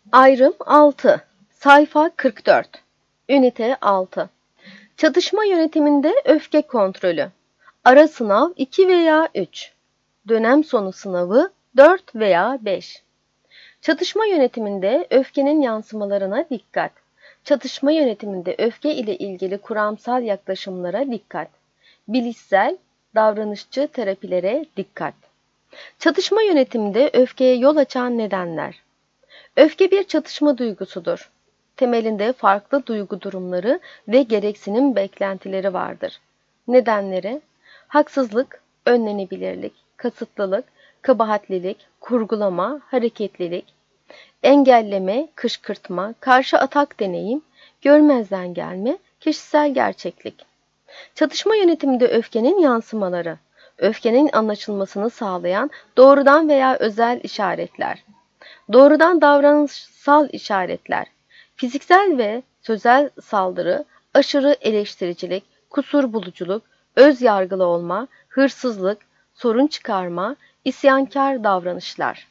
Ayrım 6. Sayfa 44. Ünite 6. Çatışma yönetiminde öfke kontrolü. Ara sınav 2 veya 3. Dönem sonu sınavı 4 veya 5. Çatışma yönetiminde öfkenin yansımalarına dikkat. Çatışma yönetiminde öfke ile ilgili kuramsal yaklaşımlara dikkat. Bilişsel, davranışçı terapilere dikkat. Çatışma yönetiminde öfkeye yol açan nedenler. Öfke bir çatışma duygusudur. Temelinde farklı duygu durumları ve gereksinim beklentileri vardır. Nedenleri: haksızlık, önlenebilirlik, kasıtlılık, kabahatlilik, kurgulama, hareketlilik, engelleme, kışkırtma, karşı atak deneyim, görmezden gelme, kişisel gerçeklik. Çatışma yönetiminde öfkenin yansımaları, öfkenin anlaşılmasını sağlayan doğrudan veya özel işaretler. Doğrudan davranışsal işaretler, fiziksel ve sözel saldırı, aşırı eleştiricilik, kusur buluculuk, öz yargılı olma, hırsızlık, sorun çıkarma, isyankar davranışlar.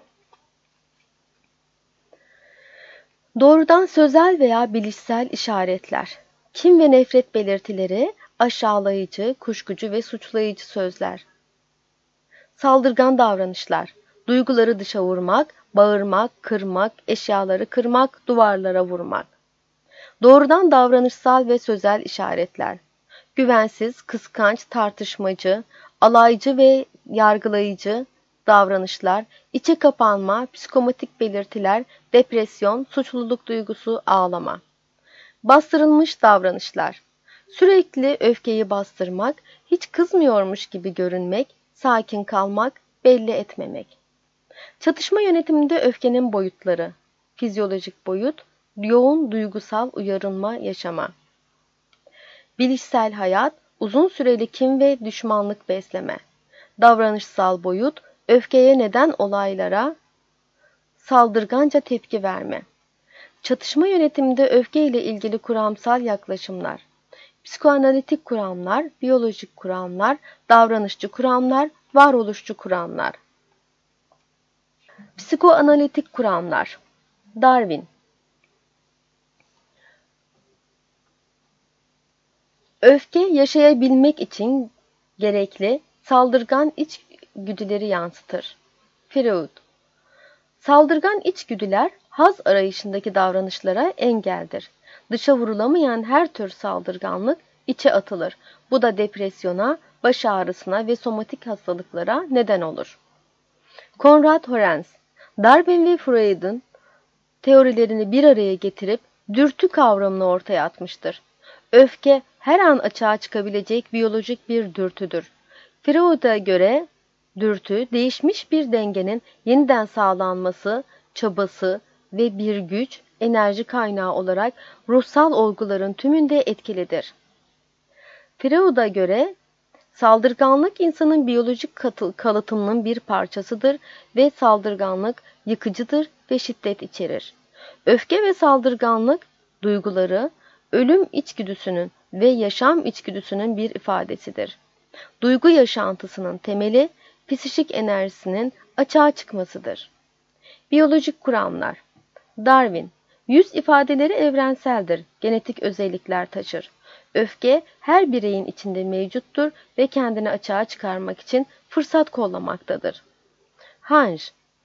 Doğrudan sözel veya bilişsel işaretler, kin ve nefret belirtileri, aşağılayıcı, kuşkucu ve suçlayıcı sözler. Saldırgan davranışlar, duyguları dışa vurmak, bağırmak, kırmak, eşyaları kırmak, duvarlara vurmak. Doğrudan davranışsal ve sözel işaretler, güvensiz, kıskanç, tartışmacı, alaycı ve yargılayıcı davranışlar, içe kapanma, psikomatik belirtiler, depresyon, suçluluk duygusu, ağlama. Bastırılmış davranışlar, sürekli öfkeyi bastırmak, hiç kızmıyormuş gibi görünmek, sakin kalmak, belli etmemek. Çatışma yönetiminde öfkenin boyutları, fizyolojik boyut, yoğun duygusal uyarılma yaşama. Bilişsel hayat, uzun süreli kin ve düşmanlık besleme. Davranışsal boyut, öfkeye neden olaylara saldırganca tepki verme. Çatışma yönetiminde öfke ile ilgili kuramsal yaklaşımlar. Psikoanalitik kuramlar, biyolojik kuramlar, davranışçı kuramlar, varoluşçu kuramlar. Psikoanalitik kuramlar. Darwin. Öfke yaşayabilmek için gerekli saldırgan içgüdüleri yansıtır. Freud. Saldırgan içgüdüler haz arayışındaki davranışlara engeldir. Dışa vurulamayan her tür saldırganlık içe atılır. Bu da depresyona, baş ağrısına ve somatik hastalıklara neden olur. Konrad Lorenz, Darwin ve Freud'un teorilerini bir araya getirip dürtü kavramını ortaya atmıştır. Öfke her an açığa çıkabilecek biyolojik bir dürtüdür. Freud'a göre dürtü, değişmiş bir dengenin yeniden sağlanması çabası ve bir güç, enerji kaynağı olarak ruhsal olguların tümünde etkilidir. Freud'a göre saldırganlık insanın biyolojik kalıtımının bir parçasıdır ve saldırganlık yıkıcıdır ve şiddet içerir. Öfke ve saldırganlık duyguları, ölüm içgüdüsünün ve yaşam içgüdüsünün bir ifadesidir. Duygu yaşantısının temeli, psikik enerjisinin açığa çıkmasıdır. Biyolojik kuramlar. Darwin, yüz ifadeleri evrenseldir, genetik özellikler taşır. Öfke her bireyin içinde mevcuttur ve kendini açığa çıkarmak için fırsat kollamaktadır. Hange,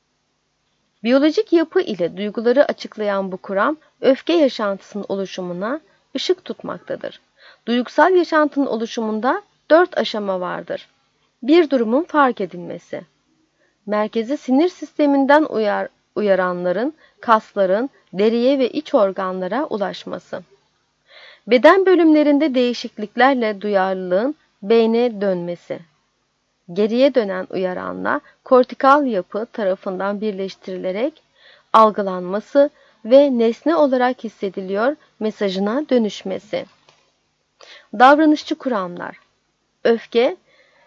biyolojik yapı ile duyguları açıklayan bu kuram, öfke yaşantısının oluşumuna ışık tutmaktadır. Duygusal yaşantının oluşumunda 4 aşama vardır. Bir durumun fark edilmesi. Merkezi sinir sisteminden uyaranların, kasların, deriye ve iç organlara ulaşması. Beden bölümlerinde değişikliklerle duyarlılığın beyne dönmesi. Geriye dönen uyaranla kortikal yapı tarafından birleştirilerek algılanması ve nesne olarak hissediliyor mesajına dönüşmesi. Davranışçı kuramlar. Öfke,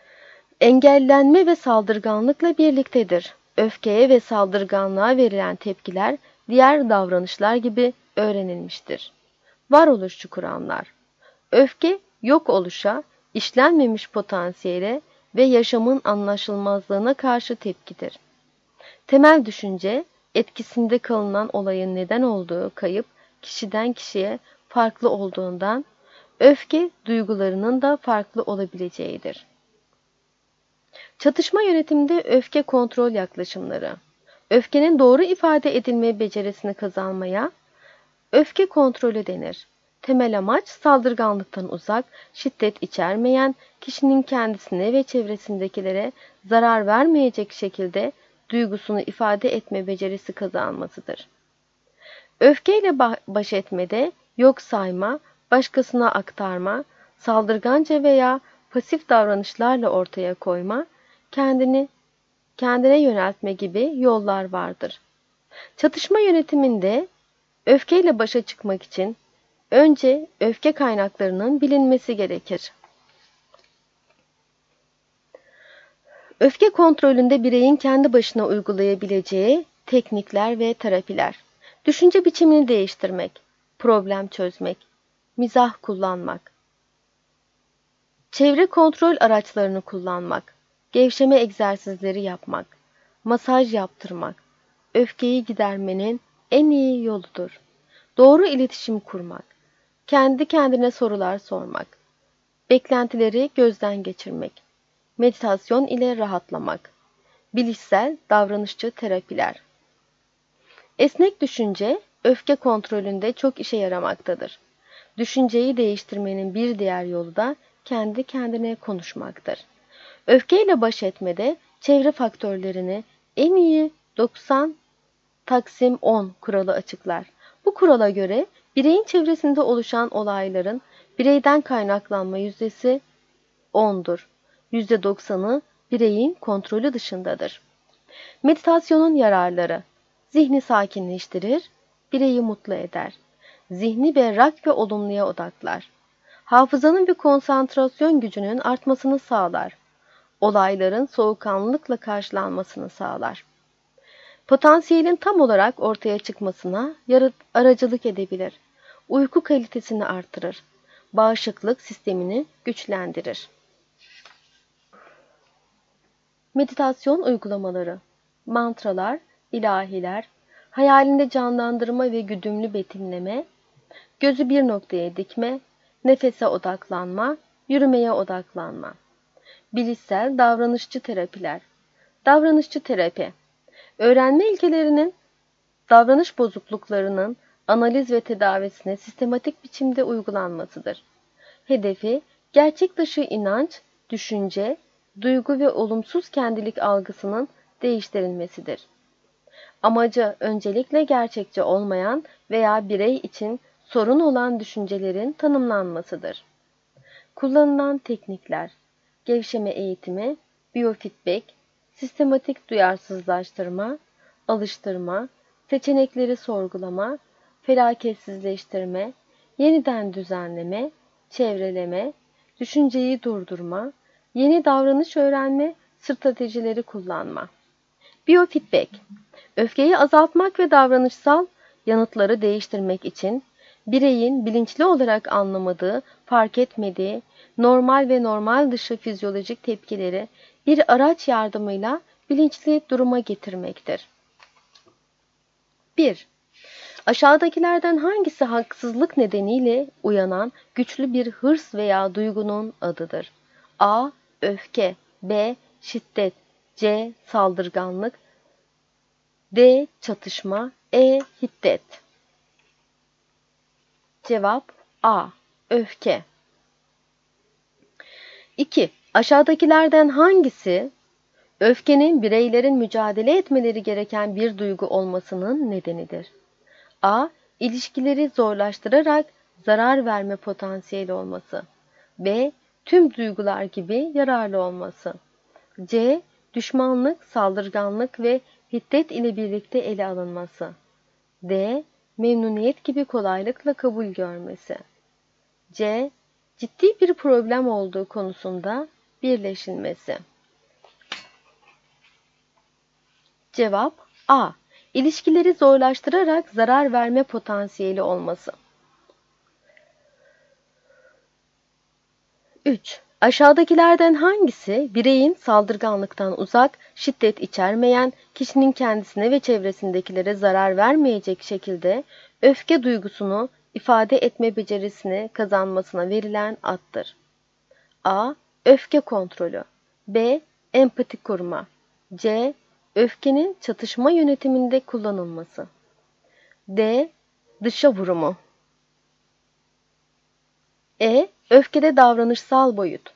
engellenme ve saldırganlıkla birliktedir. Öfkeye ve saldırganlığa verilen tepkiler diğer davranışlar gibi öğrenilmiştir. Varoluşçu kuramlar. Öfke, yok oluşa, işlenmemiş potansiyele ve yaşamın anlaşılmazlığına karşı tepkidir. Temel düşünce, etkisinde kalınan olayın neden olduğu kayıp kişiden kişiye farklı olduğundan öfke duygularının da farklı olabileceğidir. Çatışma yönetiminde öfke kontrol yaklaşımları. Öfkenin doğru ifade edilme becerisini kazanmaya öfke kontrolü denir. Temel amaç saldırganlıktan uzak, şiddet içermeyen, kişinin kendisine ve çevresindekilere zarar vermeyecek şekilde duygusunu ifade etme becerisi kazanmasıdır. Öfkeyle baş etmede yok sayma, başkasına aktarma, saldırganca veya pasif davranışlarla ortaya koyma, kendine yöneltme gibi yollar vardır. Çatışma yönetiminde öfkeyle başa çıkmak için önce öfke kaynaklarının bilinmesi gerekir. Öfke kontrolünde bireyin kendi başına uygulayabileceği teknikler ve terapiler. Düşünce biçimini değiştirmek, problem çözmek, mizah kullanmak, çevre kontrol araçlarını kullanmak, gevşeme egzersizleri yapmak, masaj yaptırmak, öfkeyi gidermenin en iyi yoludur. Doğru iletişim kurmak, kendi kendine sorular sormak, beklentileri gözden geçirmek, meditasyon ile rahatlamak, bilişsel davranışçı terapiler. Esnek düşünce, öfke kontrolünde çok işe yaramaktadır. Düşünceyi değiştirmenin bir diğer yolu da kendi kendine konuşmaktır. Öfkeyle baş etmede çevre faktörlerini en iyi 90/10 kuralı açıklar. Bu kurala göre bireyin çevresinde oluşan olayların bireyden kaynaklanma yüzdesi 10'dur. %90'ı bireyin kontrolü dışındadır. Meditasyonun yararları: zihni sakinleştirir, bireyi mutlu eder. Zihni berrak ve olumluya odaklar. Hafızanın ve konsantrasyon gücünün artmasını sağlar. Olayların soğukkanlılıkla karşılanmasını sağlar. Potansiyelin tam olarak ortaya çıkmasına aracılık edebilir. Uyku kalitesini artırır. Bağışıklık sistemini güçlendirir. Meditasyon uygulamaları: mantralar, ilahiler, hayalinde canlandırma ve güdümlü betimleme, gözü bir noktaya dikme, nefese odaklanma, yürümeye odaklanma. Bilişsel davranışçı terapiler. Davranışçı terapi, öğrenme ilkelerinin, davranış bozukluklarının analiz ve tedavisine sistematik biçimde uygulanmasıdır. Hedefi, gerçek dışı inanç, düşünce, duygu ve olumsuz kendilik algısının değiştirilmesidir. Amacı öncelikle gerçekçi olmayan veya birey için sorun olan düşüncelerin tanımlanmasıdır. Kullanılan teknikler: gevşeme eğitimi, biyofeedback, sistematik duyarsızlaştırma, alıştırma, seçenekleri sorgulama, felaketsizleştirme, yeniden düzenleme, çevreleme, düşünceyi durdurma, yeni davranış öğrenme stratejileri kullanma. Biyofeedback, öfkeyi azaltmak ve davranışsal yanıtları değiştirmek için bireyin bilinçli olarak anlamadığı, fark etmediği, normal ve normal dışı fizyolojik tepkileri bir araç yardımıyla bilinçli duruma getirmektir. 1. Aşağıdakilerden hangisi haksızlık nedeniyle uyanan güçlü bir hırs veya duygunun adıdır? A. Öfke, B. Şiddet, C. Saldırganlık, D. Çatışma, E. Hiddet. Cevap A. Öfke. 2. Aşağıdakilerden hangisi öfkenin bireylerin mücadele etmeleri gereken bir duygu olmasının nedenidir? A. İlişkileri zorlaştırarak zarar verme potansiyeli olması. B. Tüm duygular gibi yararlı olması. C. Düşmanlık, saldırganlık ve hiddet ile birlikte ele alınması. D. Memnuniyet gibi kolaylıkla kabul görmesi. C. Ciddi bir problem olduğu konusunda birleşilmesi. Cevap A. İlişkileri zorlaştırarak zarar verme potansiyeli olması. 3. Aşağıdakilerden hangisi bireyin saldırganlıktan uzak, şiddet içermeyen, kişinin kendisine ve çevresindekilere zarar vermeyecek şekilde öfke duygusunu ifade etme becerisini kazanmasına verilen addır? A. Öfke kontrolü. B. Empati kurma. C. Öfkenin çatışma yönetiminde kullanılması. D. Dışa vurumu. E. Öfkede davranışsal boyut.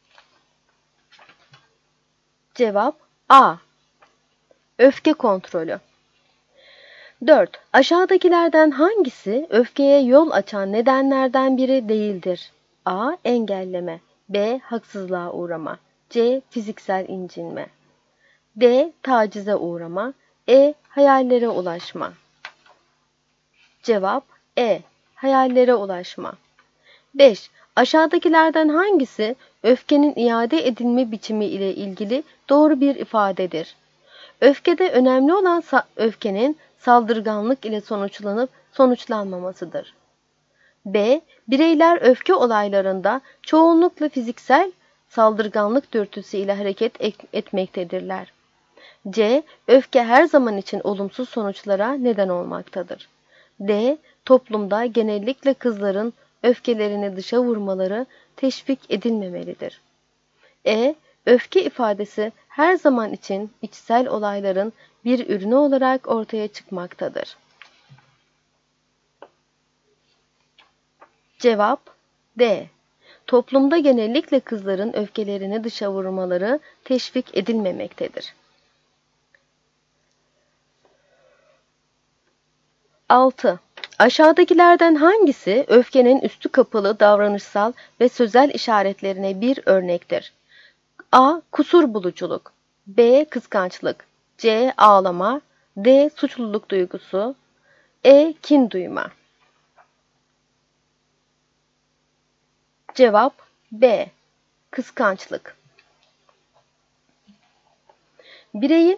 Cevap A. Öfke kontrolü. 4. Aşağıdakilerden hangisi öfkeye yol açan nedenlerden biri değildir? A. Engelleme. B. Haksızlığa uğrama. C. Fiziksel incinme. D. Tacize uğrama. E. Hayallere ulaşma. Cevap E. Hayallere ulaşma. 5. Aşağıdakilerden hangisi öfkenin iade edilme biçimi ile ilgili doğru bir ifadedir? Öfkede önemli olan öfkenin saldırganlık ile sonuçlanıp sonuçlanmamasıdır. B. Bireyler öfke olaylarında çoğunlukla fiziksel saldırganlık dürtüsü ile hareket etmektedirler. C. Öfke her zaman için olumsuz sonuçlara neden olmaktadır. D. Toplumda genellikle kızların öfkelerini dışa vurmaları teşvik edilmemelidir. E. Öfke ifadesi her zaman için içsel olayların bir ürünü olarak ortaya çıkmaktadır. Cevap D. Toplumda genellikle kızların öfkelerini dışa vurmaları teşvik edilmemektedir. 6. Aşağıdakilerden hangisi öfkenin üstü kapalı davranışsal ve sözel işaretlerine bir örnektir? A. Kusur buluculuk. B. Kıskançlık. C. Ağlama. D. Suçluluk duygusu. E. Kin duyma. Cevap B. Kıskançlık. Bireyin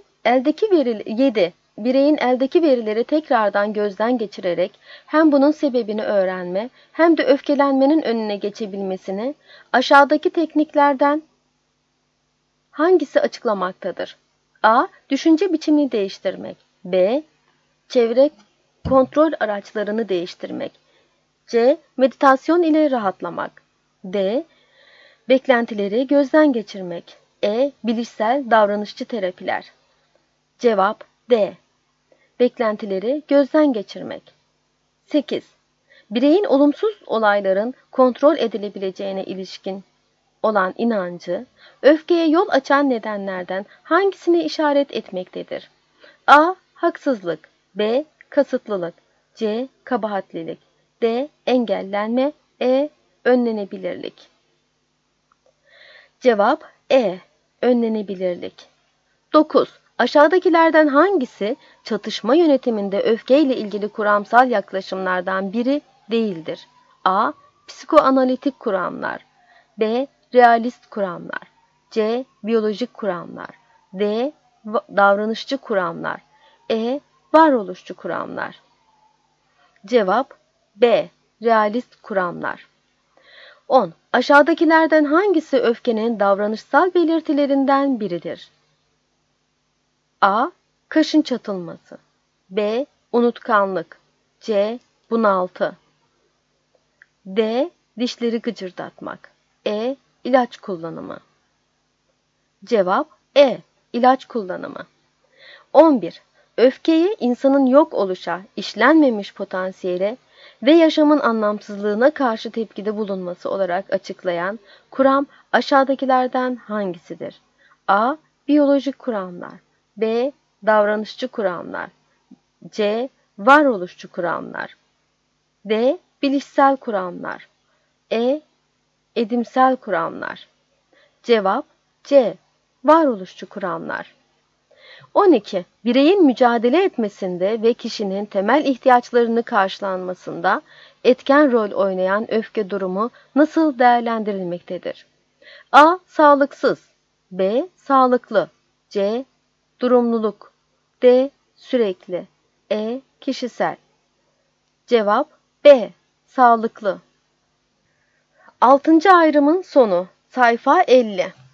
eldeki verileri tekrardan gözden geçirerek hem bunun sebebini öğrenme hem de öfkelenmenin önüne geçebilmesini aşağıdaki tekniklerden hangisi açıklamaktadır? A. Düşünce biçimini değiştirmek. B. Çevre kontrol araçlarını değiştirmek. C. Meditasyon ile rahatlamak. D. Beklentileri gözden geçirmek. E. Bilişsel davranışçı terapiler. Cevap D. Beklentileri gözden geçirmek. 8. Bireyin olumsuz olayların kontrol edilebileceğine ilişkin olan inancı, öfkeye yol açan nedenlerden hangisine işaret etmektedir? A. Haksızlık. B. Kasıtlılık. C. Kabahatlilik. D. Engellenme. E. Önlenebilirlik. Cevap E. Önlenebilirlik. 9. Aşağıdakilerden hangisi çatışma yönetiminde öfkeyle ilgili kuramsal yaklaşımlardan biri değildir? A. Psikoanalitik kuramlar. B. Realist kuramlar. C. Biyolojik kuramlar. D. Davranışçı kuramlar. E. Varoluşçu kuramlar. Cevap B. Realist kuramlar. 10. Aşağıdakilerden hangisi öfkenin davranışsal belirtilerinden biridir? A. Kaşın çatılması. B. Unutkanlık. C. Bunaltı. D. Dişleri gıcırdatmak. E. İlaç kullanımı. Cevap E. İlaç kullanımı. 11. Öfkeyi insanın yok oluşa, işlenmemiş potansiyele ve yaşamın anlamsızlığına karşı tepkide bulunması olarak açıklayan kuram aşağıdakilerden hangisidir? A. Biyolojik kuramlar. B. Davranışçı kuramlar. C. Varoluşçu kuramlar. D. Bilişsel kuramlar. E. Edimsel kuramlar. Cevap C. Varoluşçu kuramlar. 12. Bireyin mücadele etmesinde ve kişinin temel ihtiyaçlarını karşılanmasında etken rol oynayan öfke durumu nasıl değerlendirilmektedir? A. Sağlıksız. B. Sağlıklı. C. Durumluluk. D. Sürekli. E. Kişisel. Cevap B. Sağlıklı. 6. ayrımın sonu. Sayfa 50.